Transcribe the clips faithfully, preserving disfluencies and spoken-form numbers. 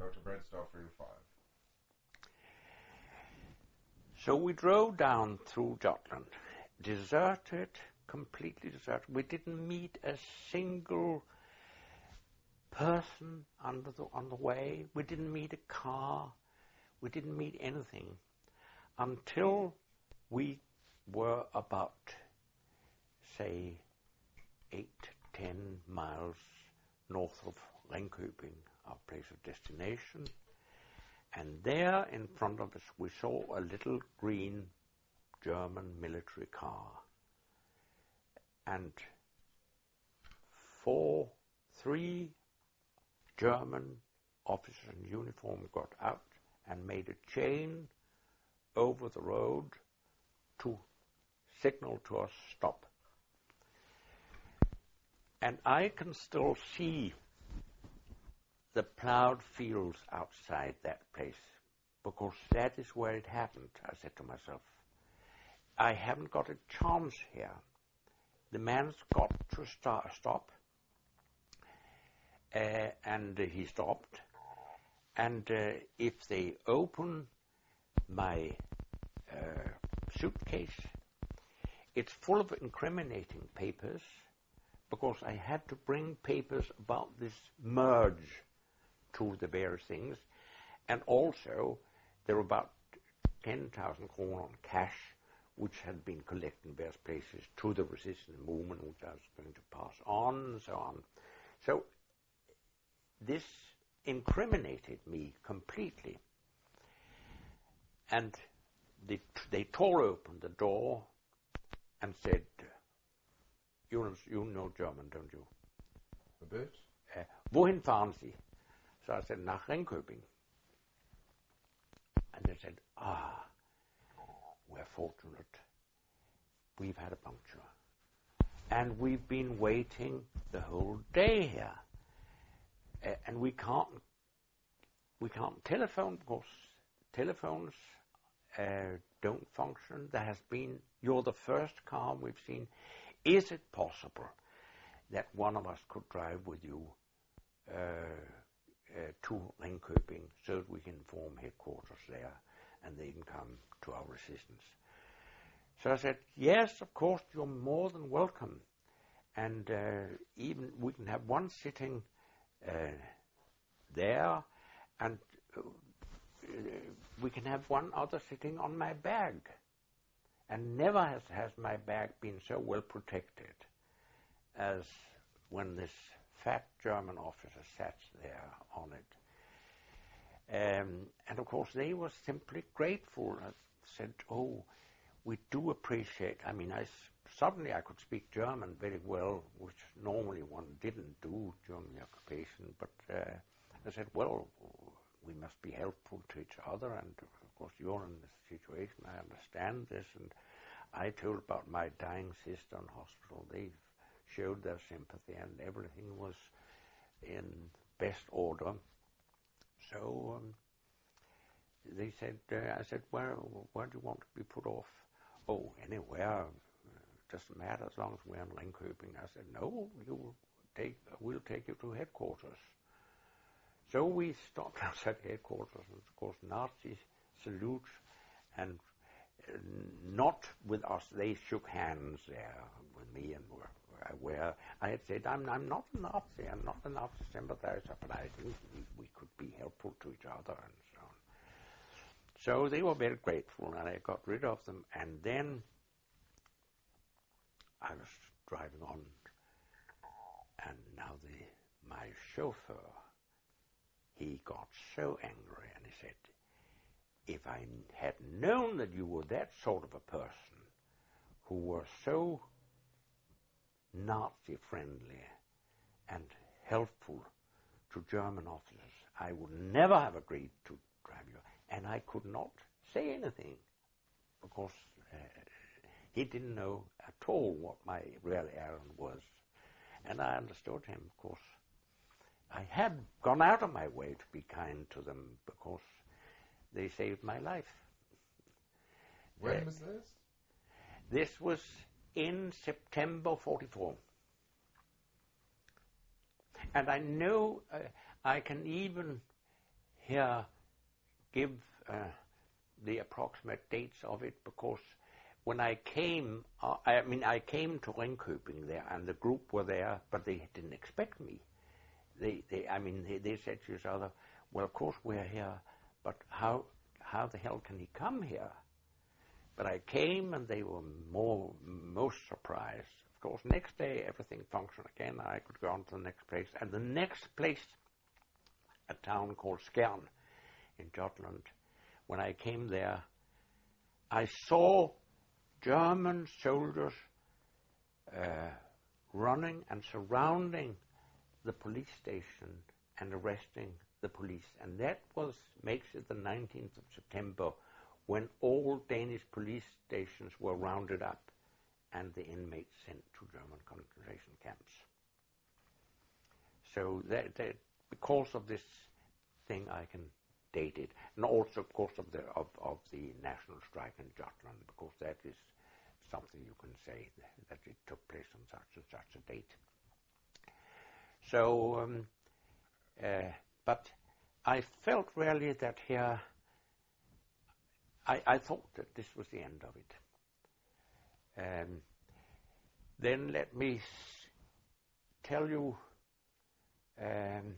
Doctor Bredstar three oh five. So we drove down through Jutland, deserted, completely deserted. We didn't meet a single person under the, on the way. We didn't meet a car. We didn't meet anything until we were about, say, eight, ten miles north of Ringkøbing, our place of destination. And there in front of us we saw a little green German military car. And four, three German officers in uniform got out and made a chain over the road to signal to us, stop. And I can still see the plowed fields outside that place, because that is where it happened. I said to myself, I haven't got a chance here. The man's got to start, stop, uh, and uh, he stopped. And uh, if they open my uh, suitcase, it's full of incriminating papers, because I had to bring papers about this merge to the various things. And also, there were about ten thousand kroner on cash, which had been collected in various places to the resistance movement, which I was going to pass on, and so on. So, this incriminated me completely. And they, they tore open the door and said, you know, you know German, don't you? A bit. Uh, Wohin fahren Sie? So I said, nach Ringkøbing. And they said, ah, we're fortunate. We've had a puncture. And we've been waiting the whole day here. Uh, and we can't, we can't telephone, because telephones uh, don't function. There has been, you're the first car we've seen. Is it possible that one of us could drive with you uh, uh, to Ringkøbing so that we can inform headquarters there and they can come to our resistance? So I said, yes, of course, you're more than welcome. And uh, even we can have one sitting uh, there, and uh, we can have one other sitting on my bag. And never has, has my bag been so well protected as when this fat German officer sat there on it. Um, and of course they were simply grateful. I said, oh, we do appreciate, I mean, I, suddenly I could speak German very well, which normally one didn't do during the occupation, but uh, I said, well, we must be helpful to each other, and of course you're in this situation, I understand this, and I told about my dying sister in hospital. They showed their sympathy, and everything was in best order. So um, they said, uh, I said, where, where do you want to be put off? Oh, anywhere, it doesn't matter as long as we're in Ringkøbing. I said, no, you take, we'll take you to headquarters. So we stopped outside headquarters, and of course Nazi salutes, and uh, not with us. They shook hands there with me, and were aware. I had said, I'm, I'm not a Nazi, I'm not a Nazi sympathizer, but I think we, we could be helpful to each other, and so on. So they were very grateful, and I got rid of them, and then I was driving on, and now the my chauffeur, he got so angry, and he said, if I had known that you were that sort of a person who were so Nazi-friendly and helpful to German officers, I would never have agreed to drive you. And I could not say anything, because uh, he didn't know at all what my real errand was. And I understood him, of course. I had gone out of my way to be kind to them, because they saved my life. When uh, was this? This was in September forty-four. And I know uh, I can even here give uh, the approximate dates of it, because when I came, uh, I mean, I came to Ringkøbing there, and the group were there, but they didn't expect me. They, they I mean, they, they said to each other, well, of course we're here, but how, how the hell can he come here? But I came, and they were more, most surprised. Of course, next day, everything functioned again. I could go on to the next place. And the next place, a town called Skjern in Jutland, when I came there, I saw German soldiers uh, running and surrounding the police station and arresting the police. And that was makes it the nineteenth of September, when all Danish police stations were rounded up and the inmates sent to German concentration camps. So that, that because of this thing, I can date it, and also, of course, of the of, of the national strike in Jutland, because that is something you can say that it took place on such and such a date. So, um, uh, but I felt really that here, I, I thought that this was the end of it. Um, then let me s- tell you um,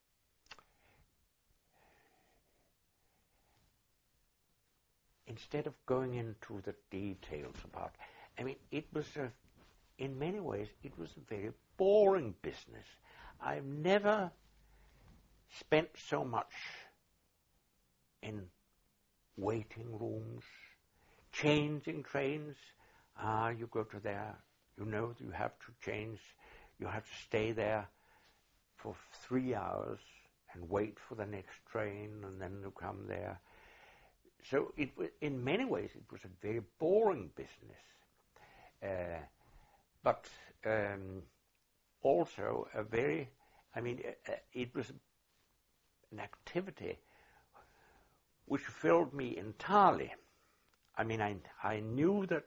instead of going into the details about, I mean, it was a, in many ways, it was a very boring business. I've never spent so much in waiting rooms, changing trains. Ah, you go to there, you know you have to change, you have to stay there for three hours and wait for the next train, and then you come there. So it, in many ways, it was a very boring business, uh, but um, also a very, I mean, uh, it was an activity which filled me entirely. I mean, I, I knew that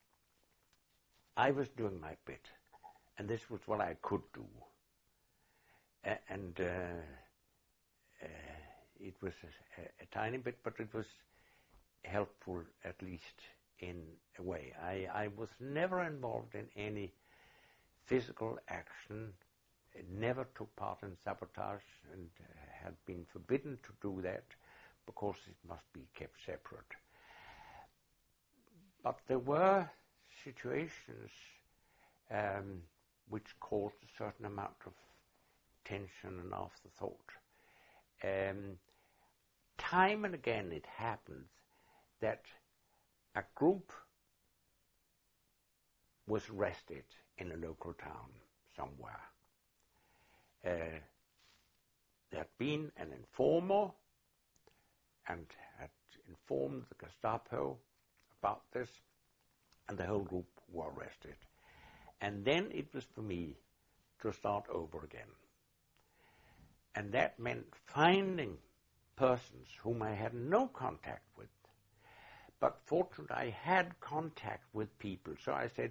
I was doing my bit, and this was what I could do. Uh, and uh, uh, it was a, a tiny bit, but it was helpful, at least in a way. I, I was never involved in any physical action, never took part in sabotage, and uh, had been forbidden to do that because it must be kept separate. But there were situations um, which caused a certain amount of tension and afterthought. Um, time and again it happened that a group was arrested in a local town somewhere. Uh, there had been an informer and had informed the Gestapo about this, and the whole group were arrested. And then it was for me to start over again. And that meant finding persons whom I had no contact with. But fortunately, I had contact with people. So I said,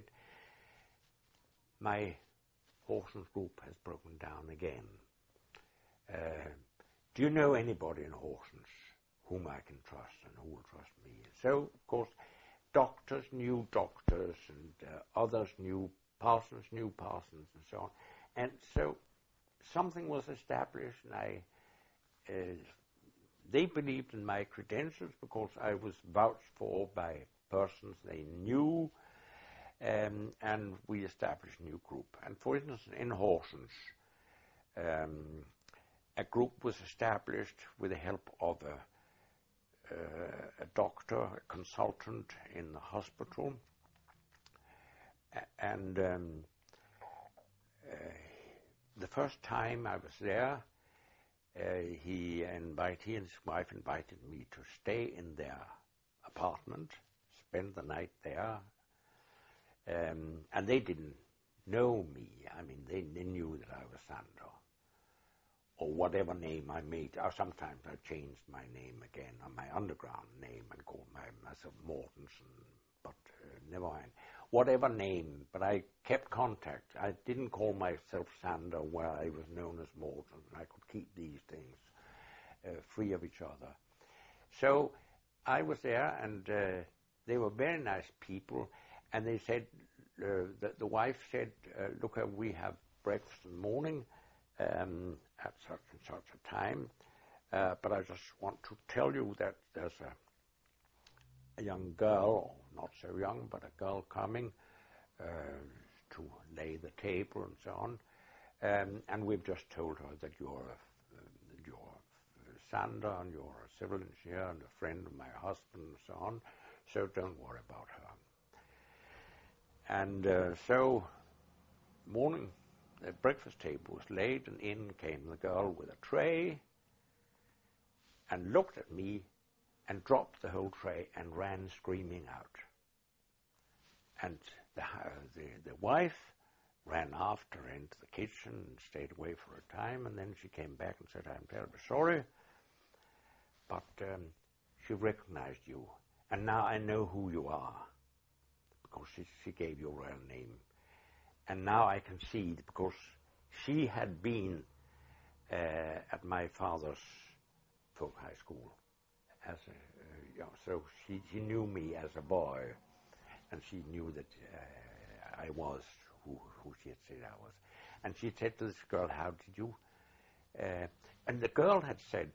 my Horsens group has broken down again. Uh, do you know anybody in Horsens whom I can trust and who will trust me? So, of course, doctors knew doctors, and uh, others knew parsons, knew parsons, and so on. And so something was established, and I, uh, they believed in my credentials because I was vouched for by persons they knew, um, and we established a new group. And for instance, in Horsens, um, a group was established with the help of a Uh, a doctor, a consultant in the hospital, a- and um, uh, the first time I was there, uh, he invited, he and his wife invited me to stay in their apartment, spend the night there, um, and they didn't know me. I mean, they, they knew that I was Sander, or whatever name I made. Or sometimes I changed my name again, or my underground name, and called my, myself Mortensen, but uh, never mind. Whatever name, but I kept contact. I didn't call myself Sander where I was known as Mortensen. I could keep these things. uh, free of each other. So I was there, and uh, they were very nice people, and they said, uh, the, the wife said, uh, look, uh, we have breakfast in the morning um, at such and such a time, uh, but I just want to tell you that there's a, a young girl, not so young, but a girl coming uh, to lay the table and so on, um, and we've just told her that you're a, uh, you're Sander, and you're a civil engineer and a friend of my husband and so on, so don't worry about her. And uh, so, morning, the breakfast table was laid, and in came the girl with a tray, and looked at me, and dropped the whole tray, and ran screaming out. And the, uh, the, the wife ran after her into the kitchen and stayed away for a time, and then she came back and said, I'm terribly sorry, but um, she recognized you, and now I know who you are, because she, she gave your real name. And now I can see, because she had been uh, at my father's folk high school, as a, uh, young, so she, she knew me as a boy, and she knew that uh, I was who, who she had said I was. And she said to this girl, how did you? Uh, and the girl had said,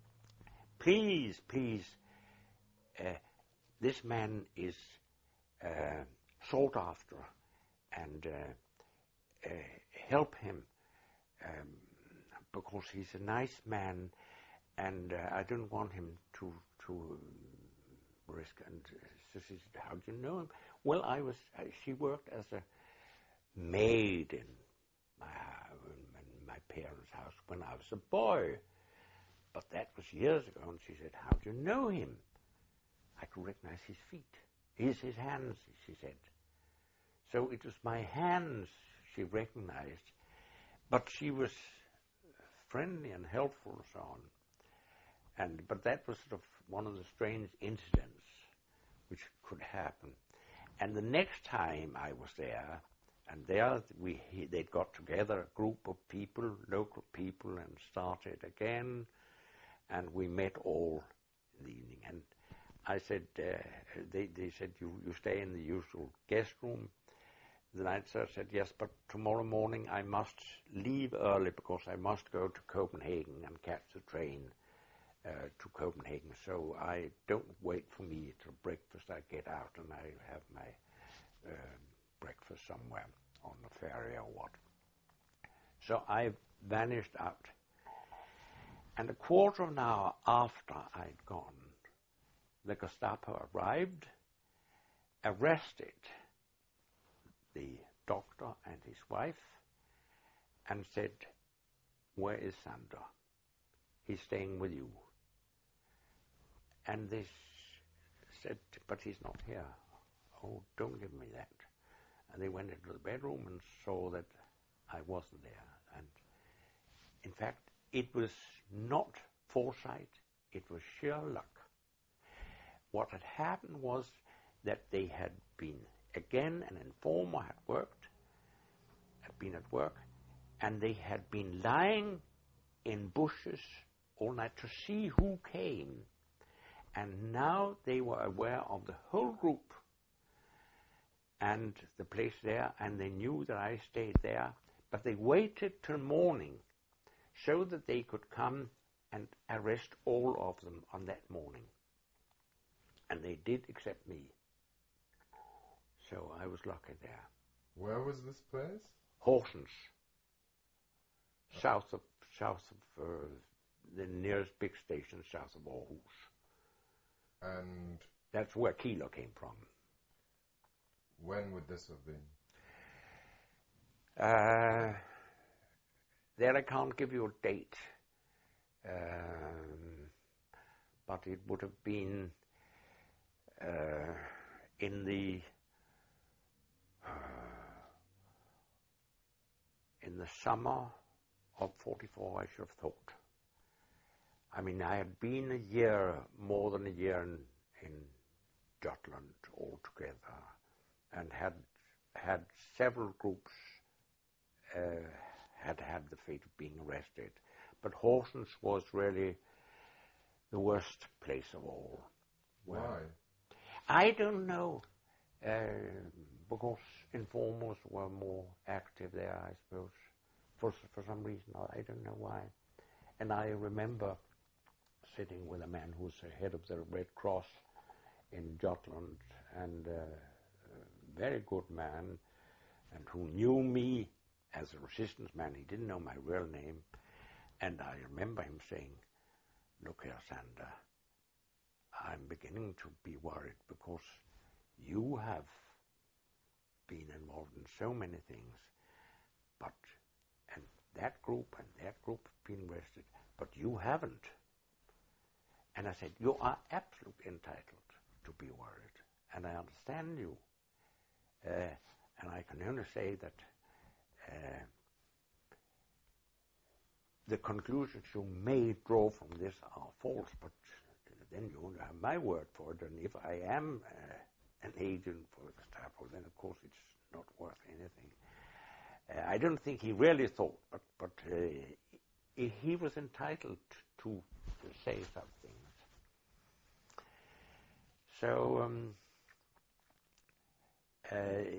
please, please, uh, this man is uh, sought after, and uh, uh, help him, um, because he's a nice man, and uh, I don't want him to to risk. And so she said, how do you know him? Well, I was. Uh, she worked as a maid in my, in my parents' house when I was a boy. But that was years ago, and she said, how do you know him? I could recognize his feet. His, his hands, she said. So it was my hands she recognized, but she was friendly and helpful and so on. And, but that was sort of one of the strange incidents which could happen. And the next time I was there, and there we, they'd got together a group of people, local people, and started again. And we met all in the evening. And I said, uh, they, they said, you, you stay in the usual guest room. The night sir said, yes, but tomorrow morning I must leave early because I must go to Copenhagen and catch the train uh, to Copenhagen. So I don't wait for me till breakfast. I get out and I have my uh, breakfast somewhere on the ferry or what. So I vanished out. And a quarter of an hour after I'd gone, the Gestapo arrived, arrested the doctor and his wife, and said, where is Sander? He's staying with you. And they said, but he's not here. Oh, don't give me that. And they went into the bedroom and saw that I wasn't there. And in fact, it was not foresight, it was sheer luck. What had happened was that they had been, again, an informer had worked, had been at work, and they had been lying in bushes all night to see who came. And now they were aware of the whole group and the place there, and they knew that I stayed there, but they waited till morning so that they could come and arrest all of them on that morning. And they did except me. So I was lucky there. Where was this place? Horsens. South of, south of uh, the nearest big station, south of Aarhus. And that's where Kilo came from. When would this have been? Uh, there I can't give you a date. Um, but it would have been uh, in the uh, in the summer of forty-four, I should have thought. I mean, I had been a year, more than a year in, in Jutland altogether, and had had several groups uh, had had the fate of being arrested. But Horsens was really the worst place of all. Why? Well, I don't know, uh, because informers were more active there, I suppose, for for some reason. I don't know why. And I remember sitting with a man who was the head of the Red Cross in Jutland, and uh, a very good man, and who knew me as a resistance man. He didn't know my real name. And I remember him saying, "Look here, Sander, I'm beginning to be worried because you have been involved in so many things, but, and that group and that group have been arrested, but you haven't." And I said, "You are absolutely entitled to be worried, and I understand you. Uh, and I can only say that uh, the conclusions you may draw from this are false, but then you only have my word for it, and if I am uh, an agent for the Gestapo, then of course it's not worth anything." Uh, I don't think he really thought, but, but uh, he, he was entitled to, to say some things. So um, uh,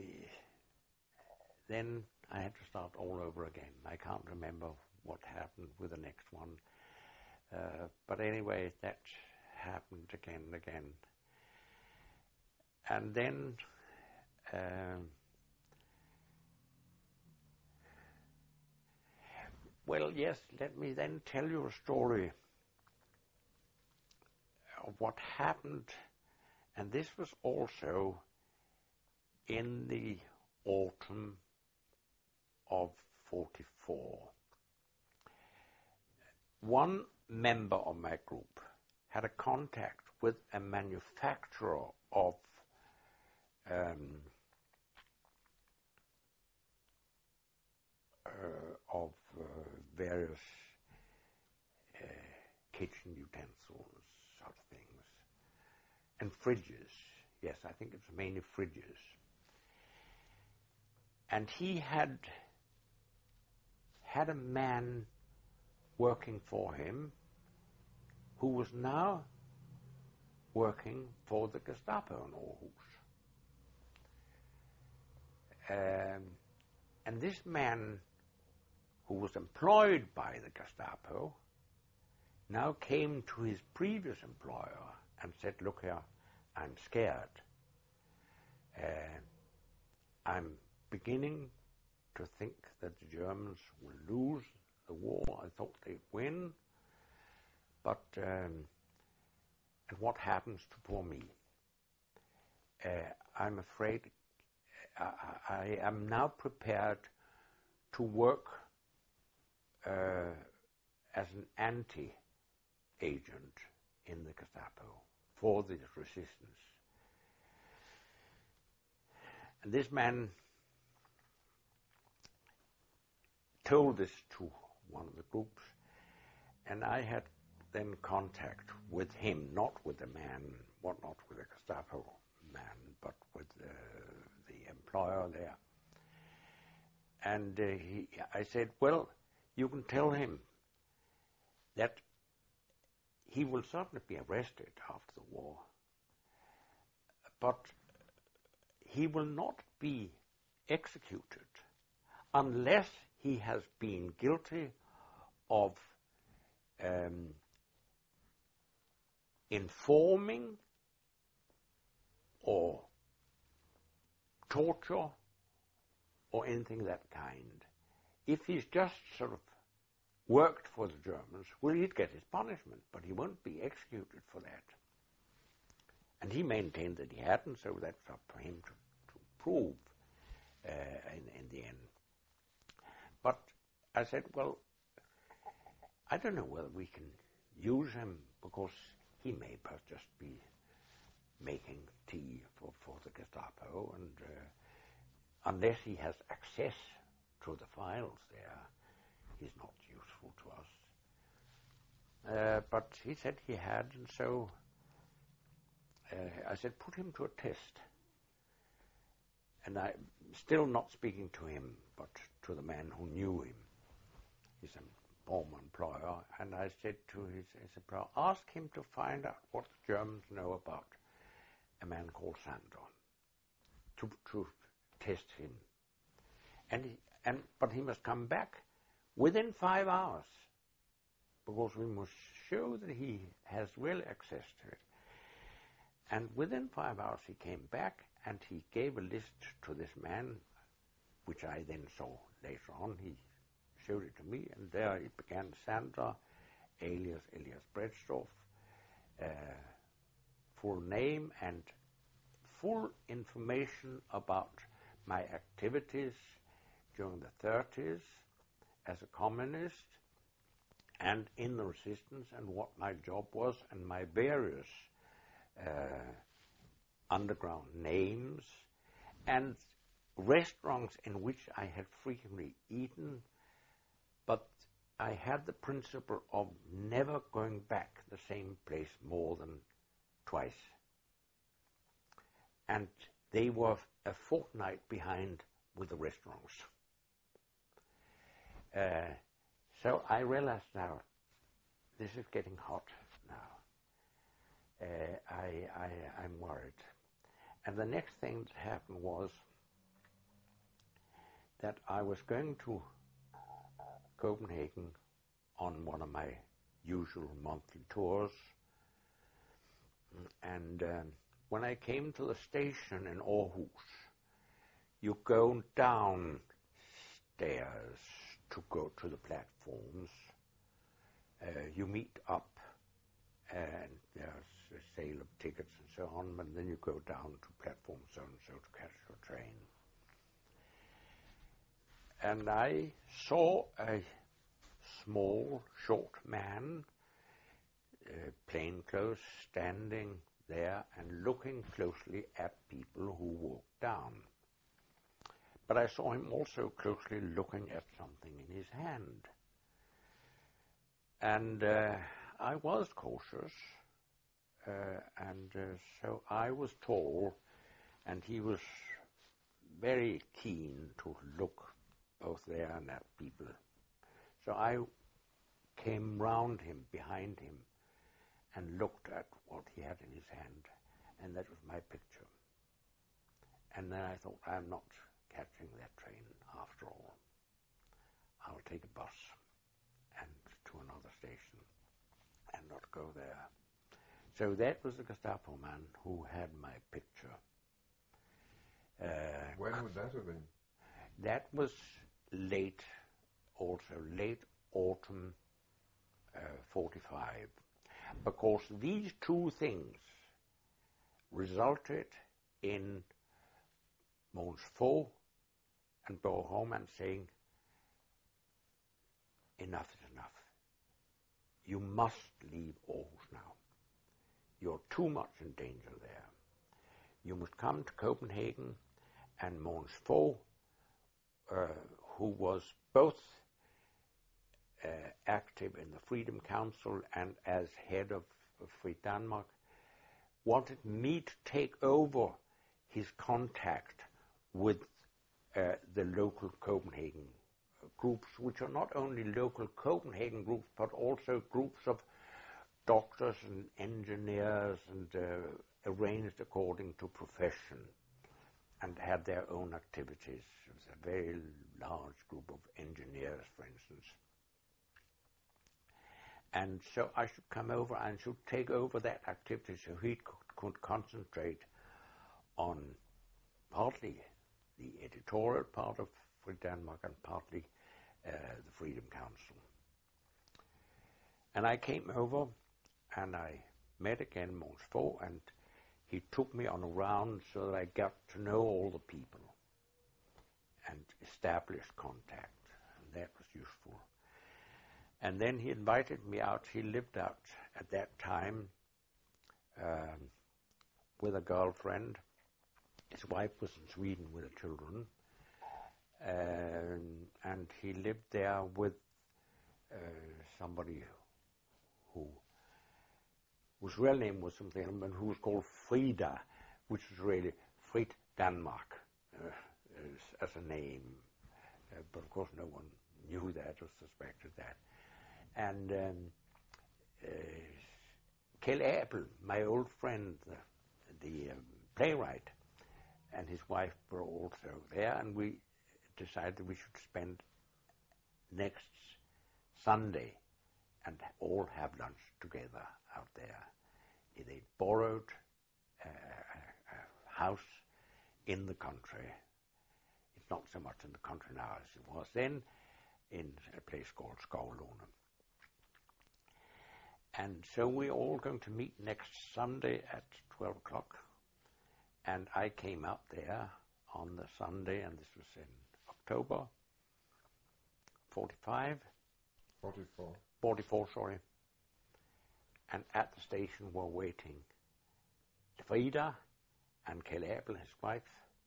then I had to start all over again. I can't remember what happened with the next one. Uh, but anyway, that happened again and again. And then um, well, yes, let me then tell you a story of what happened. And this was also in the autumn of forty-four. One member of my group had a contact with a manufacturer of um, uh, of uh, various uh, kitchen utensils, sort of things, and fridges. Yes, I think it's mainly fridges. And he had had a man working for him who was now working for the Gestapo in Aarhus. Um, and this man, who was employed by the Gestapo, now came to his previous employer and said, "Look here, I'm scared. Uh, I'm beginning to think that the Germans will lose the war. I thought they'd win, but um, and what happens to poor me? Uh, I'm afraid I, I am now prepared to work uh, as an anti-agent in the Gestapo for the resistance." And this man told this to one of the groups, and I had then contact with him, not with the man, what not with the Gestapo man, but with uh, the employer there. And uh, he, I said, "Well, you can tell him that he will certainly be arrested after the war, but he will not be executed unless he has been guilty of um, informing or torture or anything of that kind. If he's just sort of worked for the Germans, well, he'd get his punishment, but he won't be executed for that." And he maintained that he hadn't, so that's up to him to, to prove uh, in, in the end. But I said, well, I don't know whether we can use him, because he may perhaps just be making tea for, for the Gestapo, and uh, unless he has access to the files there, he's not useful to us. Uh, but he said he had, and so uh, I said, put him to a test. And I'm still not speaking to him, but to the man who knew him. He's a former employer, and I I said to his, his brother, ask him to find out what the Germans know about a man called Sander, to, to test him. And, he, and But he must come back within five hours, because we must show that he has real access to it. And within five hours he came back, and he gave a list to this man, which I then saw later on. He showed it to me, and there it began Sander, alias Elias Bredstorff, uh, full name and full information about my activities during the thirties as a communist and in the resistance, and what my job was, and my various uh, underground names, and restaurants in which I had frequently eaten, but I had the principle of never going back the same place more than twice. And they were a fortnight behind with the restaurants. Uh, so I realized now, this is getting hot now. Uh, I, I, I'm worried. And the next thing that happened was that I was going to Copenhagen on one of my usual monthly tours. And um, when I came to the station in Aarhus, you go down stairs to go to the platforms. Uh, you meet up, and there's a sale of tickets and so on, and then you go down to platform so and so to catch your train. And I saw a small, short man, uh, plain clothes, standing there and looking closely at people who walked down. But I saw him also closely looking at something in his hand. And uh, I was cautious, uh, and uh, so I was tall, and he was very keen to look both there and at people. So I came round him, behind him, and looked at what he had in his hand, and that was my picture. And then I thought, I'm not catching that train after all. I'll take a bus and to another station and not go there. So that was the Gestapo man who had my picture. Uh, when would that have been? That was late, also late autumn uh, forty-five, because these two things resulted in Mogens Fog and Børge Hovmand saying, enough is enough. You must leave Aarhus now. You're too much in danger there. You must come to Copenhagen. And Mogens Fog, uh, who was both uh, active in the Freedom Council and as head of, of Free Denmark, wanted me to take over his contact with uh, the local Copenhagen groups, which are not only local Copenhagen groups, but also groups of doctors and engineers, and uh, arranged according to profession, and had their own activities. It was a very large group of engineers, for instance. And so I should come over and should take over that activity so he could, could concentrate on partly the editorial part of Free Denmark and partly uh, the Freedom Council. And I came over and I met again Mogens Fog, and he took me on a round so that I got to know all the people and established contact, and that was useful. And then he invited me out. He lived out at that time um, with a girlfriend. His wife was in Sweden with the children, um, and he lived there with uh, somebody who whose real name was something, and who was called Frida, which is really Frit Danmark uh, as, as a name. Uh, but of course no one knew that or suspected that. And um, uh, Kjell Abel, my old friend, the, the um, playwright, and his wife were also there, and we decided we should spend next Sunday and all have lunch together out there. They borrowed uh, a, a house in the country. It's not so much in the country now as it was then, in a place called Skovlone. And so we're all going to meet next Sunday at twelve o'clock. And I came out there on the Sunday, and this was in October, forty-five. forty-four. forty-four, sorry. And at the station were waiting Frida and Kjell Abel, his wife,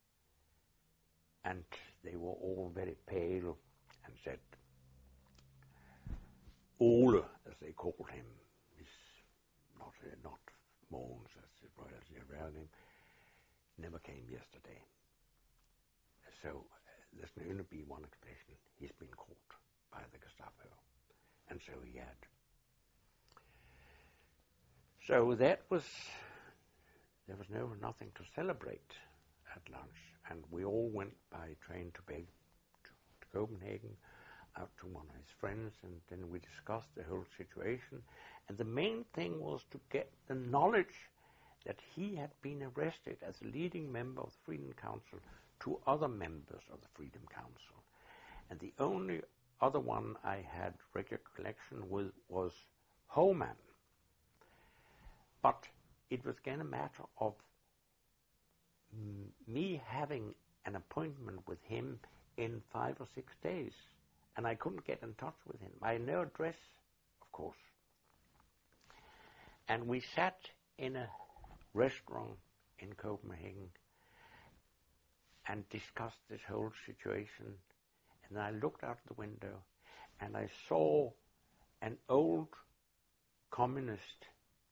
and they were all very pale and said, Ole, as they called him, is not, uh, not Mogens, as it was their real name, never came yesterday. So uh, there's only be one explanation. He's been caught by the Gestapo. And so he had. So that was, there was no nothing to celebrate at lunch. And we all went by train to, Beg, to, to Copenhagen, out to one of his friends, and then we discussed the whole situation. And the main thing was to get the knowledge that he had been arrested as a leading member of the Freedom Council to other members of the Freedom Council. And the only other one I had recollection with was Homan. But it was again a matter of m- me having an appointment with him in five or six days. And I couldn't get in touch with him. I had no address, of course. And we sat in a restaurant in Copenhagen and discussed this whole situation. And I looked out the window and I saw an old communist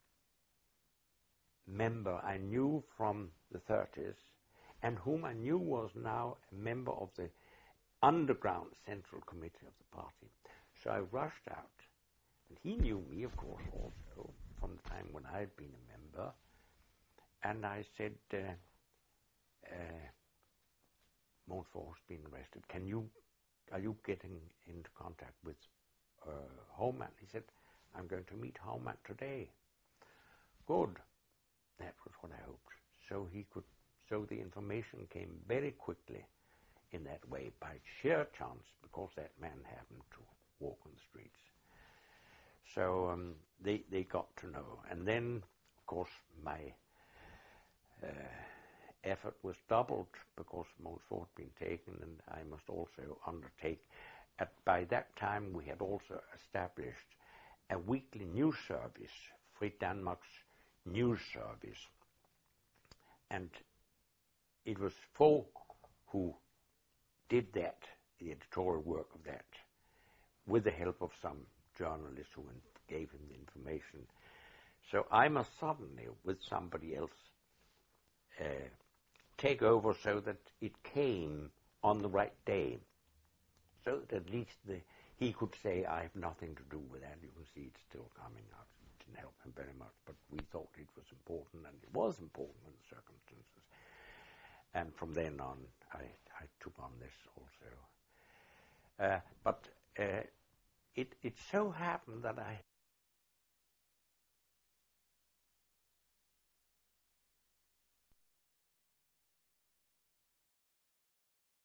member I knew from the thirties and whom I knew was now a member of the underground central committee of the party. So I rushed out, and he knew me, of course, also from the time when I had been a member. And I said, uh, uh, Mogens Fort has been arrested. Can you, are you getting into contact with uh, Homan? He said, I'm going to meet Homan today. Good. That was what I hoped. So he could, so the information came very quickly in that way by sheer chance, because that man happened to walk on the streets. So um, they they got to know, and then of course my uh, effort was doubled because Mogens Fort had been taken, and I must also undertake. At by that time we had also established a weekly news service, Frit Danmark's news service, and it was Fogh who did that, the editorial work of that, with the help of some journalists who gave him the information. So I must suddenly, with somebody else, uh, take over so that it came on the right day, so that at least the, he could say, I have nothing to do with that. You can see it's still coming out. It didn't help him very much, but we thought it was important, and it was important in the circumstances. And from then on, I, I took on this also. Uh, but uh, it, it so happened that I